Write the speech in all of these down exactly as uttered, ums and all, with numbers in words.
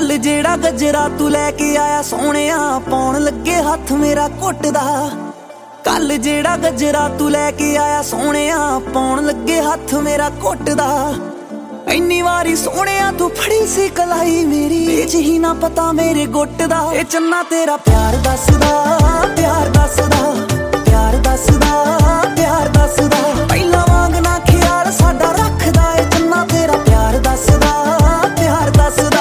कल जेड़ा गजरा तू लैके आया सोहणिया पौन लगे हथ मेरा घुटदा। कल जेड़ा गजरा तू लैके आया सोहणिया पौन लगे हथ मेरा घुटदा। इन्नी वारी सोहणिया तू फड़ी सी कलाई मेरी बेच ही ना पता मेरे गुट दा। ए चन्ना तेरा प्यार दसदा प्यार दसदा प्यार दसदा प्यार दसदा पहला वांग ना ख्याल साडा रखदा। ए चन्ना तेरा प्यार दसदा प्यार दसदा।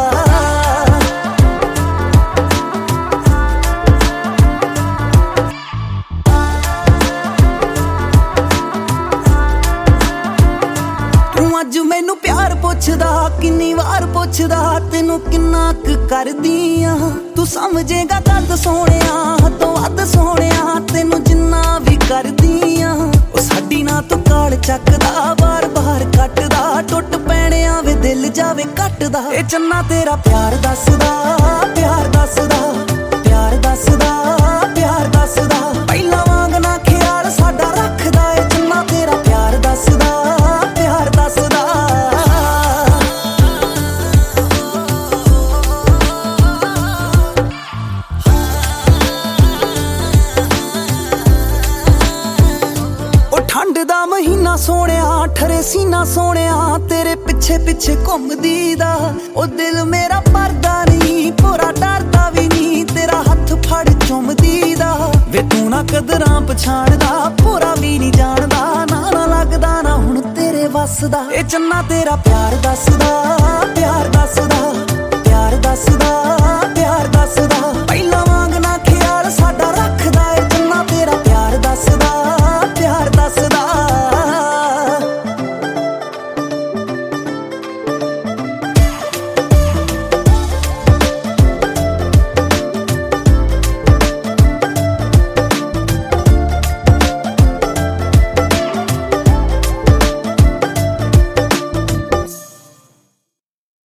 अज मैनू प्यार पुछदा किन्नी वार पुछदा तेनू किन्ना क करदी आ। तू समझेगा गल सोहणिया तो वध सोहणिया तेनू जिन्ना भी करदी आ। ओ साडी ना तू काल चकदा बार बार कटदा टुट पैणिया वे दिल जावे कटदा। ए चन्ना तेरा प्यार दसदा प्यार दसदा प्यार दसदा प्यार दसदा पहला वांग ना ख्याल साडा रखदा। ए चन्ना तेरा प्यार दसदा प्यार दसदा। ठंड दा महीना सोहणिया ठरे सीना सोहणिया तेरे पिछे पिछे घुमदी दा। ओ दिल मेरा भरदा नहीं पूरा डरदा भी नहीं तेरा हथ फड़ चुमदी दा। वे तू ना कदरां पछाणदा पूरा भी नहीं जानदा ना ना लगदा ना हुण तेरे वस दा। ए चन्ना तेरा प्यार दसदा प्यार दसदा प्यार दसदा प्यार दसदा